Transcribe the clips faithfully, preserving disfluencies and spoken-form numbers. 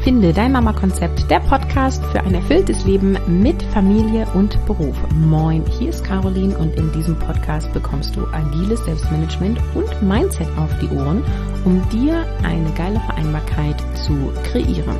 Finde dein Mama-Konzept, der Podcast für ein erfülltes Leben mit Familie und Beruf. Moin, hier ist Caroline und in diesem Podcast bekommst du agiles Selbstmanagement und Mindset auf die Ohren, um dir eine geile Vereinbarkeit zu kreieren.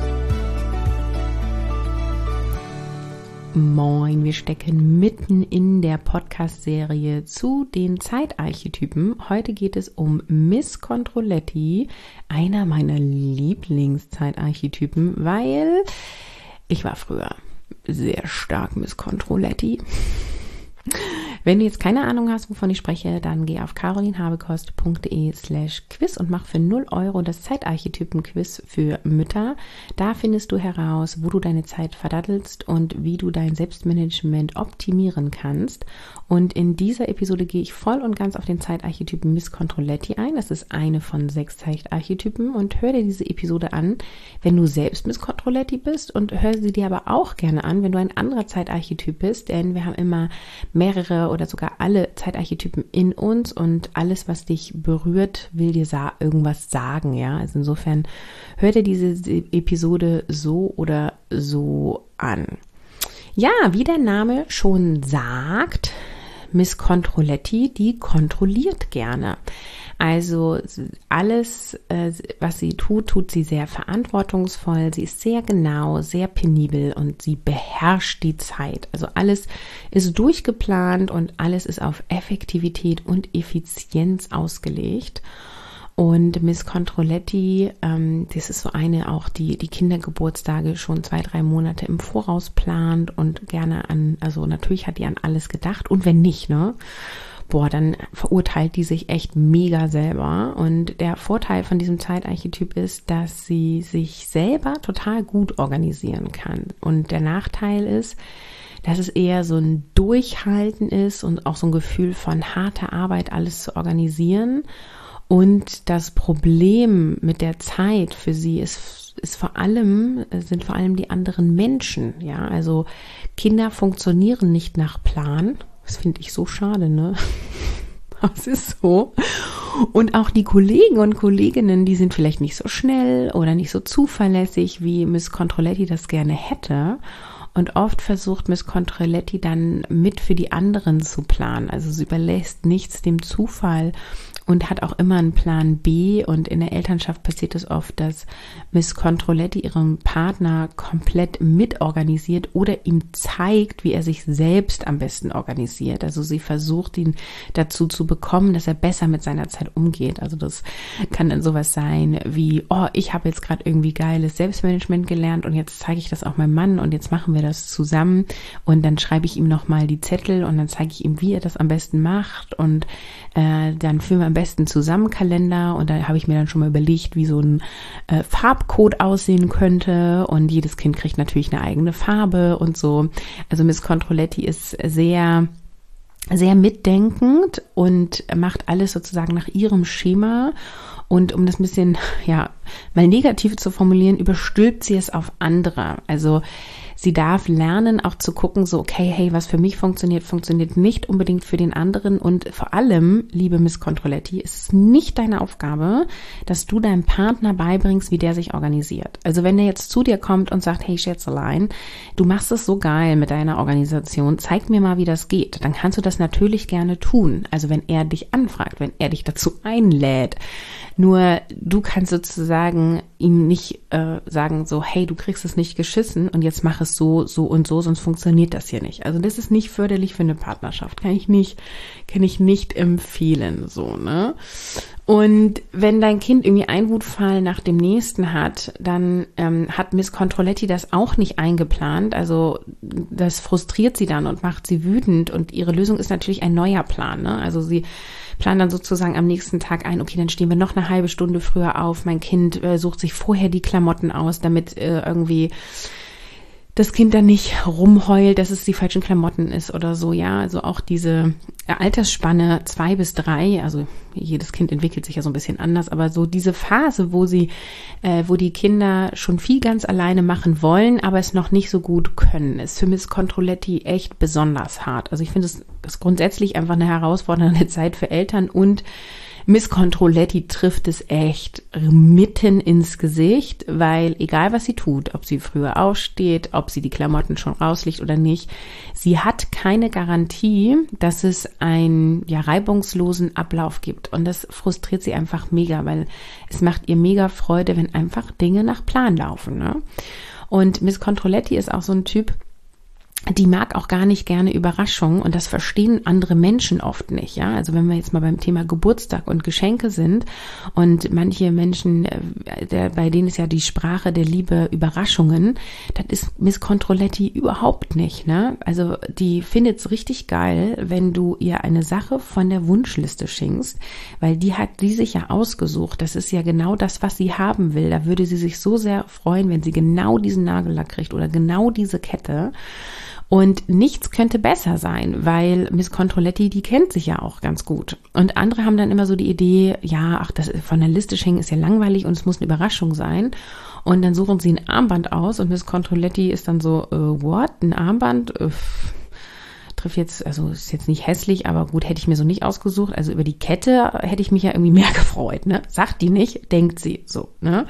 Moin, wir stecken mitten in der Podcast-Serie zu den Zeitarchetypen. Heute geht es um Miss Controletti, einer meiner Lieblingszeitarchetypen, weil ich war früher sehr stark Miss Controletti. Wenn du jetzt keine Ahnung hast, wovon ich spreche, dann geh auf carolinhabekost.de slash quiz und mach für null Euro das Zeitarchetypen-Quiz für Mütter. Da findest du heraus, wo du deine Zeit verdattelst und wie du dein Selbstmanagement optimieren kannst. Und in dieser Episode gehe ich voll und ganz auf den Zeitarchetypen Miss Controletti ein. Das ist eine von sechs Zeitarchetypen und hör dir diese Episode an, wenn du selbst Miss Controletti bist, und hör sie dir aber auch gerne an, wenn du ein anderer Zeitarchetyp bist, denn wir haben immer mehrere oder sogar alle Zeitarchetypen in uns und alles, was dich berührt, will dir sa- irgendwas sagen, ja. Also insofern hör dir diese Episode so oder so an. Ja, wie der Name schon sagt, Miss Controletti, die kontrolliert gerne. Also alles, was sie tut, tut sie sehr verantwortungsvoll. Sie ist sehr genau, sehr penibel und sie beherrscht die Zeit. Also alles ist durchgeplant und alles ist auf Effektivität und Effizienz ausgelegt. Und Miss Controletti, ähm, das ist so eine auch, die die Kindergeburtstage schon zwei, drei Monate im Voraus plant und gerne an, also natürlich hat die an alles gedacht, und wenn nicht, ne? Boah, dann verurteilt die sich echt mega selber. Und der Vorteil von diesem Zeitarchetyp ist, dass sie sich selber total gut organisieren kann. Und der Nachteil ist, dass es eher so ein Durchhalten ist und auch so ein Gefühl von harter Arbeit, alles zu organisieren. Und das Problem mit der Zeit für sie ist, ist vor allem, sind vor allem die anderen Menschen. Ja, also Kinder funktionieren nicht nach Plan. Das finde ich so schade, ne? Das ist so. Und auch die Kollegen und Kolleginnen, die sind vielleicht nicht so schnell oder nicht so zuverlässig, wie Miss Controletti das gerne hätte. Und oft versucht Miss Controletti dann mit für die anderen zu planen. Also sie überlässt nichts dem Zufall und hat auch immer einen Plan B. Und in der Elternschaft passiert es oft, dass Miss Controletti ihrem Partner komplett mitorganisiert oder ihm zeigt, wie er sich selbst am besten organisiert. Also sie versucht, ihn dazu zu bekommen, dass er besser mit seiner Zeit umgeht. Also das kann dann sowas sein wie, oh, ich habe jetzt gerade irgendwie geiles Selbstmanagement gelernt und jetzt zeige ich das auch meinem Mann und jetzt machen wir das zusammen, und dann schreibe ich ihm nochmal die Zettel und dann zeige ich ihm, wie er das am besten macht, und äh, dann führen wir am besten zusammen Kalender, und da habe ich mir dann schon mal überlegt, wie so ein äh, Farbcode aussehen könnte, und jedes Kind kriegt natürlich eine eigene Farbe und so. Also Miss Controletti ist sehr sehr mitdenkend und macht alles sozusagen nach ihrem Schema. Und um das ein bisschen, ja, mal negativ zu formulieren, überstülpt sie es auf andere. Also sie darf lernen, auch zu gucken, so, okay, hey, was für mich funktioniert, funktioniert nicht unbedingt für den anderen. Und vor allem, liebe Miss Controletti, ist es nicht deine Aufgabe, dass du deinem Partner beibringst, wie der sich organisiert. Also wenn der jetzt zu dir kommt und sagt, hey Schätzelein, du machst es so geil mit deiner Organisation, zeig mir mal, wie das geht. Dann kannst du das natürlich gerne tun. Also wenn er dich anfragt, wenn er dich dazu einlädt. Nur du kannst sozusagen ihm nicht äh, sagen, so, hey, du kriegst es nicht geschissen und jetzt mach es so, so und so, sonst funktioniert das hier nicht. Also das ist nicht förderlich für eine Partnerschaft. Kann ich nicht, kann ich nicht empfehlen, so, ne? Und wenn dein Kind irgendwie einen Wutfall nach dem nächsten hat, dann ähm, hat Miss Controletti das auch nicht eingeplant. Also das frustriert sie dann und macht sie wütend. Und ihre Lösung ist natürlich ein neuer Plan, ne? Also sie planen dann sozusagen am nächsten Tag ein, okay, dann stehen wir noch eine halbe Stunde früher auf. Mein Kind äh, sucht sich vorher die Klamotten aus, damit äh, irgendwie das Kind dann nicht rumheult, dass es die falschen Klamotten ist oder so, ja. Also auch diese Altersspanne zwei bis drei, also jedes Kind entwickelt sich ja so ein bisschen anders, aber so diese Phase, wo sie, äh, wo die Kinder schon viel ganz alleine machen wollen, aber es noch nicht so gut können, ist für Miss Controletti echt besonders hart. Also ich finde, es ist grundsätzlich einfach eine herausfordernde Zeit für Eltern und Miss Controletti trifft es echt mitten ins Gesicht, weil egal was sie tut, ob sie früher aufsteht, ob sie die Klamotten schon rauslegt oder nicht, sie hat keine Garantie, dass es einen ja, reibungslosen Ablauf gibt. Und das frustriert sie einfach mega, weil es macht ihr mega Freude, wenn einfach Dinge nach Plan laufen. Ne? Und Miss Controletti ist auch so ein Typ, die mag auch gar nicht gerne Überraschungen und das verstehen andere Menschen oft nicht, ja. Also wenn wir jetzt mal beim Thema Geburtstag und Geschenke sind und manche Menschen, der, bei denen ist ja die Sprache der Liebe Überraschungen, das ist Miss Controletti überhaupt nicht, ne. Also die findet es richtig geil, wenn du ihr eine Sache von der Wunschliste schenkst, weil die hat die sich ja ausgesucht. Das ist ja genau das, was sie haben will. Da würde sie sich so sehr freuen, wenn sie genau diesen Nagellack kriegt oder genau diese Kette. Und nichts könnte besser sein, weil Miss Controletti, die kennt sich ja auch ganz gut. Und andere haben dann immer so die Idee, ja, ach, das von der Liste schenken ist ja langweilig und es muss eine Überraschung sein. Und dann suchen sie ein Armband aus und Miss Controletti ist dann so, äh, what, ein Armband? Äh, trifft jetzt, also ist jetzt nicht hässlich, aber gut, hätte ich mir so nicht ausgesucht. Also über die Kette hätte ich mich ja irgendwie mehr gefreut, ne? Sagt die nicht, denkt sie so, ne?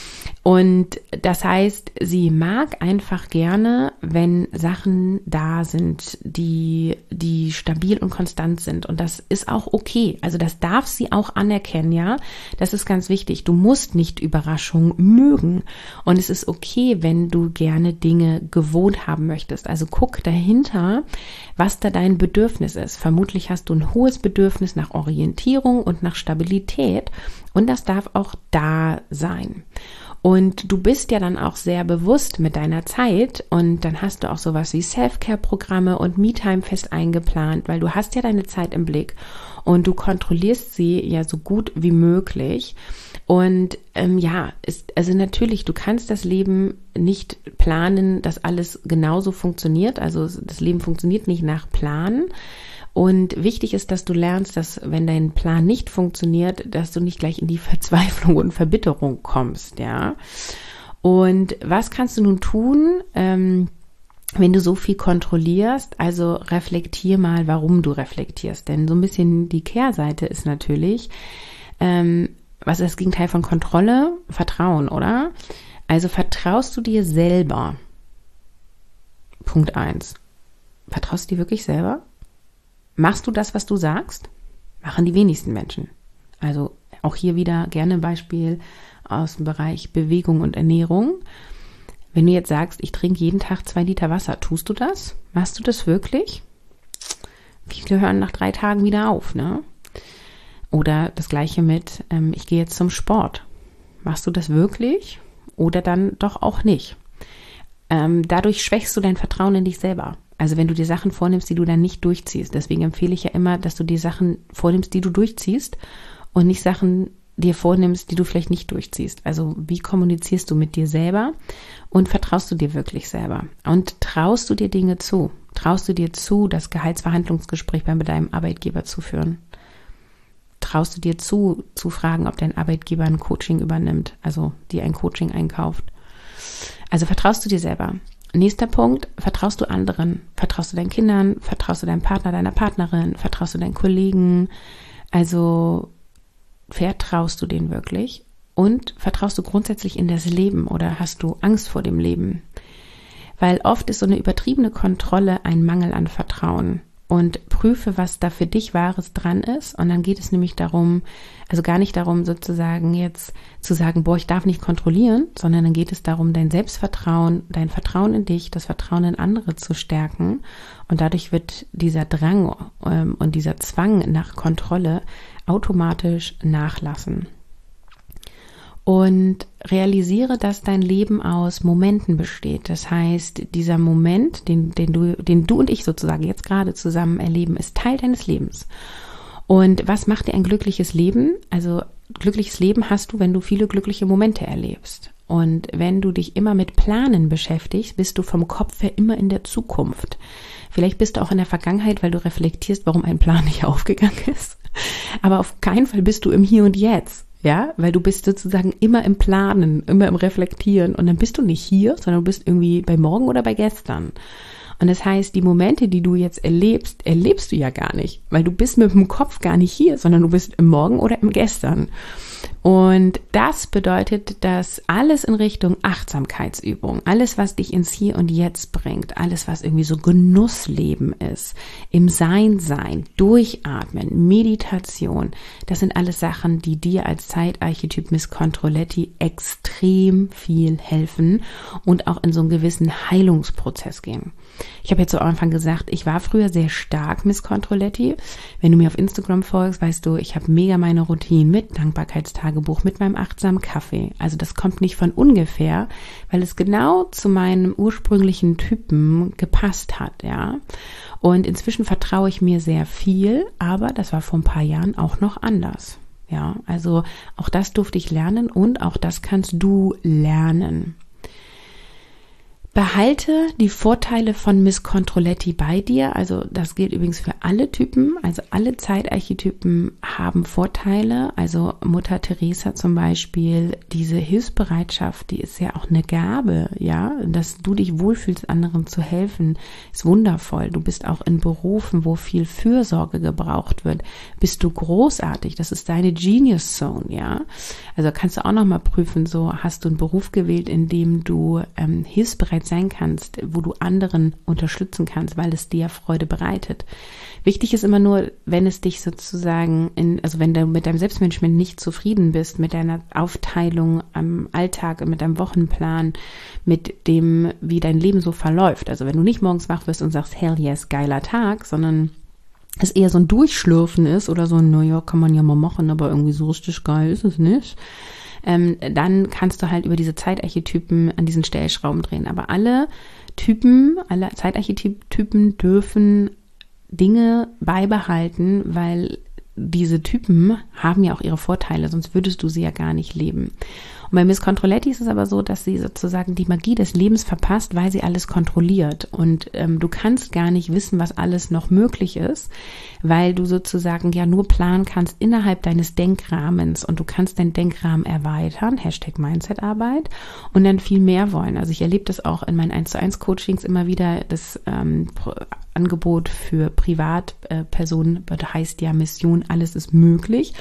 Und das heißt, sie mag einfach gerne, wenn Sachen da sind, die, die stabil und konstant sind. Und das ist auch okay. Also das darf sie auch anerkennen, ja. Das ist ganz wichtig. Du musst nicht Überraschungen mögen. Und es ist okay, wenn du gerne Dinge gewohnt haben möchtest. Also guck dahinter, was da dein Bedürfnis ist. Vermutlich hast du ein hohes Bedürfnis nach Orientierung und nach Stabilität. Und das darf auch da sein. Und du bist ja dann auch sehr bewusst mit deiner Zeit und dann hast du auch sowas wie Self-Care-Programme und Me-Time fest eingeplant, weil du hast ja deine Zeit im Blick und du kontrollierst sie ja so gut wie möglich. Und ähm, ja, ist, also natürlich, du kannst das Leben nicht planen, dass alles genauso funktioniert. Also das Leben funktioniert nicht nach Plan. Und wichtig ist, dass du lernst, dass wenn dein Plan nicht funktioniert, dass du nicht gleich in die Verzweiflung und Verbitterung kommst, ja. Und was kannst du nun tun, ähm, wenn du so viel kontrollierst? Also reflektier mal, warum du reflektierst. Denn so ein bisschen die Kehrseite ist natürlich, ähm, was ist das Gegenteil von Kontrolle? Vertrauen, oder? Also vertraust du dir selber? Punkt eins. Vertraust du dir wirklich selber? Machst du das, was du sagst? Machen die wenigsten Menschen. Also auch hier wieder gerne ein Beispiel aus dem Bereich Bewegung und Ernährung. Wenn du jetzt sagst, ich trinke jeden Tag zwei Liter Wasser, tust du das? Machst du das wirklich? Viele hören nach drei Tagen wieder auf, ne? Oder das Gleiche mit, ähm, ich gehe jetzt zum Sport. Machst du das wirklich? Oder dann doch auch nicht? Ähm, dadurch schwächst du dein Vertrauen in dich selber. Also wenn du dir Sachen vornimmst, die du dann nicht durchziehst. Deswegen empfehle ich ja immer, dass du dir Sachen vornimmst, die du durchziehst und nicht Sachen dir vornimmst, die du vielleicht nicht durchziehst. Also wie kommunizierst du mit dir selber und vertraust du dir wirklich selber? Und traust du dir Dinge zu? Traust du dir zu, das Gehaltsverhandlungsgespräch bei deinem Arbeitgeber zu führen? Traust du dir zu, zu fragen, ob dein Arbeitgeber ein Coaching übernimmt, also dir ein Coaching einkauft? Also vertraust du dir selber? Nächster Punkt, vertraust du anderen? Vertraust du deinen Kindern? Vertraust du deinem Partner, deiner Partnerin? Vertraust du deinen Kollegen? Also vertraust du denen wirklich? Und vertraust du grundsätzlich in das Leben oder hast du Angst vor dem Leben? Weil oft ist so eine übertriebene Kontrolle ein Mangel an Vertrauen. Und prüfe, was da für dich Wahres dran ist. Und dann geht es nämlich darum, also gar nicht darum sozusagen jetzt zu sagen, boah, ich darf nicht kontrollieren, sondern dann geht es darum, dein Selbstvertrauen, dein Vertrauen in dich, das Vertrauen in andere zu stärken. Und dadurch wird dieser Drang ähm, und dieser Zwang nach Kontrolle automatisch nachlassen. Und realisiere, dass dein Leben aus Momenten besteht. Das heißt, dieser Moment, den, den, du, den du und ich sozusagen jetzt gerade zusammen erleben, ist Teil deines Lebens. Und was macht dir ein glückliches Leben? Also glückliches Leben hast du, wenn du viele glückliche Momente erlebst. Und wenn du dich immer mit Planen beschäftigst, bist du vom Kopf her immer in der Zukunft. Vielleicht bist du auch in der Vergangenheit, weil du reflektierst, warum ein Plan nicht aufgegangen ist. Aber auf keinen Fall bist du im Hier und Jetzt. Ja, weil du bist sozusagen immer im Planen, immer im Reflektieren und dann bist du nicht hier, sondern du bist irgendwie bei morgen oder bei gestern. Und das heißt, die Momente, die du jetzt erlebst, erlebst du ja gar nicht, weil du bist mit dem Kopf gar nicht hier, sondern du bist im Morgen oder im Gestern. Und das bedeutet, dass alles in Richtung Achtsamkeitsübung, alles, was dich ins Hier und Jetzt bringt, alles, was irgendwie so Genussleben ist, im Sein sein, Durchatmen, Meditation, das sind alles Sachen, die dir als Zeitarchetyp Miss Controletti extrem viel helfen und auch in so einen gewissen Heilungsprozess gehen. Ich habe jetzt zu Anfang gesagt, ich war früher sehr stark Miss Controletti. Wenn du mir auf Instagram folgst, weißt du, ich habe mega meine Routine mit Dankbarkeitstagebuch, mit meinem achtsamen Kaffee. Also das kommt nicht von ungefähr, weil es genau zu meinem ursprünglichen Typen gepasst hat, ja. Und inzwischen vertraue ich mir sehr viel, aber das war vor ein paar Jahren auch noch anders. Ja, also auch das durfte ich lernen und auch das kannst du lernen. Behalte die Vorteile von Miss Controletti bei dir, also das gilt übrigens für alle Typen, also alle Zeitarchetypen haben Vorteile, also Mutter Teresa zum Beispiel, diese Hilfsbereitschaft, die ist ja auch eine Gabe, ja, dass du dich wohlfühlst, anderen zu helfen, ist wundervoll, du bist auch in Berufen, wo viel Fürsorge gebraucht wird, bist du großartig, das ist deine Genius Zone, ja, also kannst du auch nochmal prüfen, so hast du einen Beruf gewählt, in dem du ähm, hilfsbereit sein kannst, wo du anderen unterstützen kannst, weil es dir Freude bereitet. Wichtig ist immer nur, wenn es dich sozusagen, in, also wenn du mit deinem Selbstmanagement nicht zufrieden bist, mit deiner Aufteilung am Alltag, mit deinem Wochenplan, mit dem, wie dein Leben so verläuft. Also wenn du nicht morgens wach wirst und sagst, hell yes, geiler Tag, sondern es eher so ein Durchschlürfen ist oder so ein, naja, kann man ja mal machen, aber irgendwie so richtig geil ist es nicht. Ähm, dann kannst du halt über diese Zeitarchetypen an diesen Stellschrauben drehen. Aber alle Typen, alle Zeitarchetypen dürfen Dinge beibehalten, weil diese Typen haben ja auch ihre Vorteile, sonst würdest du sie ja gar nicht leben. Und bei Miss Controletti ist es aber so, dass sie sozusagen die Magie des Lebens verpasst, weil sie alles kontrolliert. Und ähm, du kannst gar nicht wissen, was alles noch möglich ist, weil du sozusagen ja nur planen kannst innerhalb deines Denkrahmens. Und du kannst deinen Denkrahmen erweitern, Hashtag Mindsetarbeit, und dann viel mehr wollen. Also ich erlebe das auch in meinen eins zu eins Coachings immer wieder, das ähm, Angebot für Privatpersonen, äh, das heißt ja Mission, alles ist möglich.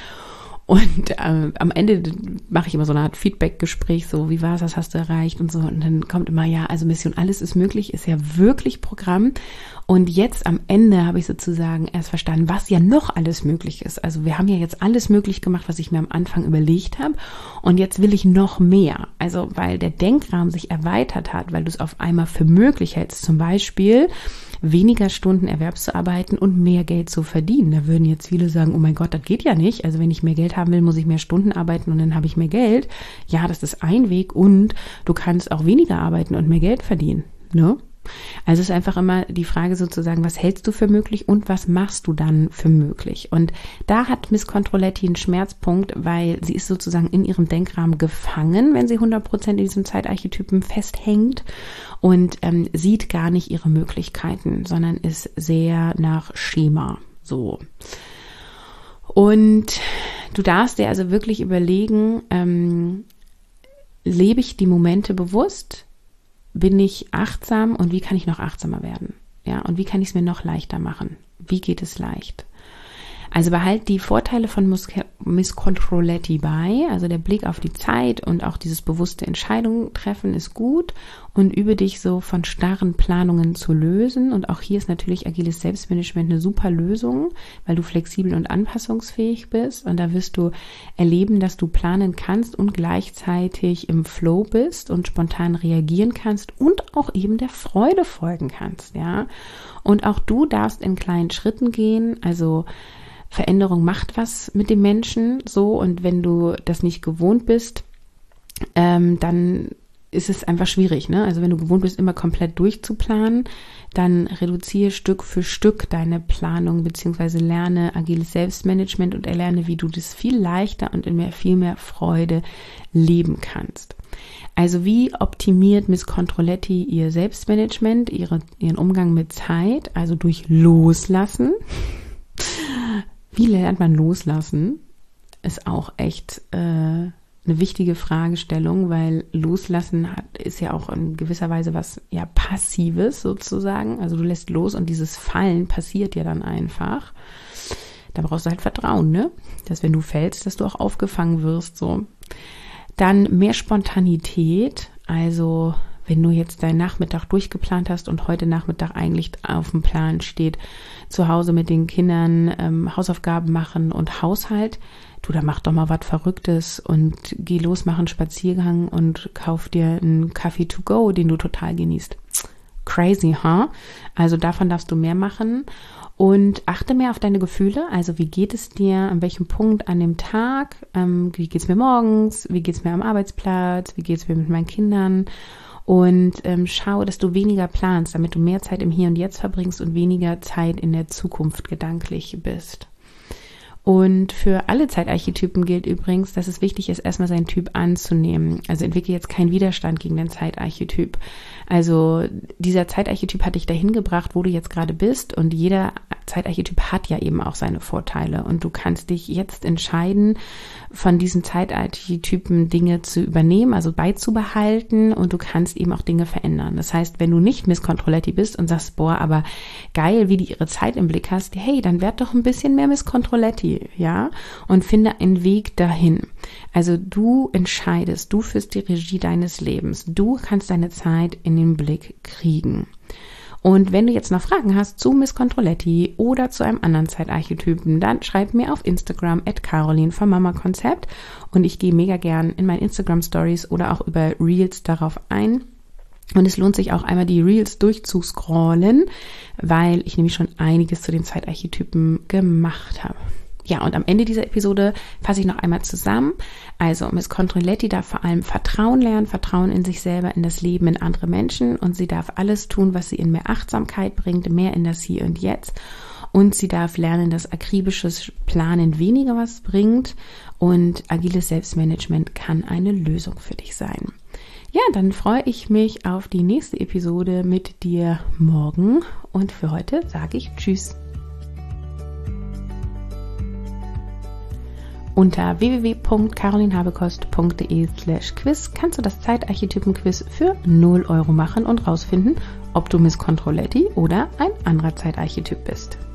Und äh, am Ende mache ich immer so eine Art Feedback-Gespräch, so wie war es, was hast du erreicht und so. Und dann kommt immer, ja, also Mission, alles ist möglich, ist ja wirklich Programm. Und jetzt am Ende habe ich sozusagen erst verstanden, was ja noch alles möglich ist. Also wir haben ja jetzt alles möglich gemacht, was ich mir am Anfang überlegt habe. Und jetzt will ich noch mehr. Also weil der Denkrahmen sich erweitert hat, weil du es auf einmal für möglich hältst. Zum Beispiel weniger Stunden Erwerbszuarbeiten und mehr Geld zu verdienen. Da würden jetzt viele sagen, oh mein Gott, das geht ja nicht. Also wenn ich mehr Geld haben will, muss ich mehr Stunden arbeiten und dann habe ich mehr Geld. Ja, das ist ein Weg und du kannst auch weniger arbeiten und mehr Geld verdienen. Ne? Also es ist einfach immer die Frage sozusagen, was hältst du für möglich und was machst du dann für möglich? Und da hat Miss Controletti einen Schmerzpunkt, weil sie ist sozusagen in ihrem Denkrahmen gefangen, wenn sie hundert Prozent in diesem Zeitarchetypen festhängt und ähm, sieht gar nicht ihre Möglichkeiten, sondern ist sehr nach Schema so. Und du darfst dir also wirklich überlegen, ähm, lebe ich die Momente bewusst? Bin ich achtsam und wie kann ich noch achtsamer werden? Ja, und wie kann ich es mir noch leichter machen? Wie geht es leicht? Also behalt die Vorteile von Miss Controletti bei, also der Blick auf die Zeit und auch dieses bewusste Entscheidungen treffen ist gut und übe dich so von starren Planungen zu lösen. Und auch hier ist natürlich agiles Selbstmanagement eine super Lösung, weil du flexibel und anpassungsfähig bist und da wirst du erleben, dass du planen kannst und gleichzeitig im Flow bist und spontan reagieren kannst und auch eben der Freude folgen kannst, ja. Und auch du darfst in kleinen Schritten gehen, also Veränderung macht was mit dem Menschen, so, und wenn du das nicht gewohnt bist, ähm, dann ist es einfach schwierig, ne? Also wenn du gewohnt bist, immer komplett durchzuplanen, dann reduziere Stück für Stück deine Planung beziehungsweise lerne agiles Selbstmanagement und erlerne, wie du das viel leichter und in mehr, viel mehr Freude leben kannst. Also wie optimiert Miss Controletti ihr Selbstmanagement, ihre, ihren Umgang mit Zeit, also durch Loslassen. Wie lernt man loslassen? Ist auch echt äh, eine wichtige Fragestellung, weil Loslassen hat, ist ja auch in gewisser Weise was ja Passives sozusagen. Also du lässt los und dieses Fallen passiert ja dann einfach. Da brauchst du halt Vertrauen, ne? Dass wenn du fällst, dass du auch aufgefangen wirst, so. Dann mehr Spontanität, also wenn du jetzt deinen Nachmittag durchgeplant hast und heute Nachmittag eigentlich auf dem Plan steht, zu Hause mit den Kindern ähm, Hausaufgaben machen und Haushalt, du, da mach doch mal was Verrücktes und geh los, mach einen Spaziergang und kauf dir einen Kaffee to go, den du total genießt. Crazy, huh? Also davon darfst du mehr machen. Und achte mehr auf deine Gefühle, also wie geht es dir, an welchem Punkt an dem Tag, ähm, wie geht es mir morgens, wie geht es mir am Arbeitsplatz, wie geht es mir mit meinen Kindern und ähm, schau, dass du weniger planst, damit du mehr Zeit im Hier und Jetzt verbringst und weniger Zeit in der Zukunft gedanklich bist. Und für alle Zeitarchetypen gilt übrigens, dass es wichtig ist, erstmal seinen Typ anzunehmen. Also entwickle jetzt keinen Widerstand gegen den Zeitarchetyp. Also dieser Zeitarchetyp hat dich dahin gebracht, wo du jetzt gerade bist, und jeder Zeitarchetyp hat ja eben auch seine Vorteile, und du kannst dich jetzt entscheiden, von diesen Zeitarchetypen Dinge zu übernehmen, also beizubehalten, und du kannst eben auch Dinge verändern. Das heißt, wenn du nicht Miss Controletti bist und sagst, boah, aber geil, wie die ihre Zeit im Blick hast, hey, dann werd doch ein bisschen mehr Miss Controletti, ja, und finde einen Weg dahin. Also du entscheidest, du führst die Regie deines Lebens, du kannst deine Zeit in den Blick kriegen. Und wenn du jetzt noch Fragen hast zu Miss Controletti oder zu einem anderen Zeitarchetypen, dann schreib mir auf Instagram at Caroline vom Mama Konzept, und ich gehe mega gern in meinen Instagram Stories oder auch über Reels darauf ein. Und es lohnt sich auch einmal die Reels durchzuscrollen, weil ich nämlich schon einiges zu den Zeitarchetypen gemacht habe. Ja, und am Ende dieser Episode fasse ich noch einmal zusammen. Also Miss Controletti darf vor allem Vertrauen lernen, Vertrauen in sich selber, in das Leben, in andere Menschen, und sie darf alles tun, was sie in mehr Achtsamkeit bringt, mehr in das Hier und Jetzt, und sie darf lernen, dass akribisches Planen weniger was bringt, und agiles Selbstmanagement kann eine Lösung für dich sein. Ja, dann freue ich mich auf die nächste Episode mit dir morgen, und für heute sage ich Tschüss. Unter w w w punkt carolinhabekost punkt de slash quiz kannst du das Zeitarchetypen-Quiz für null Euro machen und rausfinden, ob du Miss Controletti oder ein anderer Zeitarchetyp bist.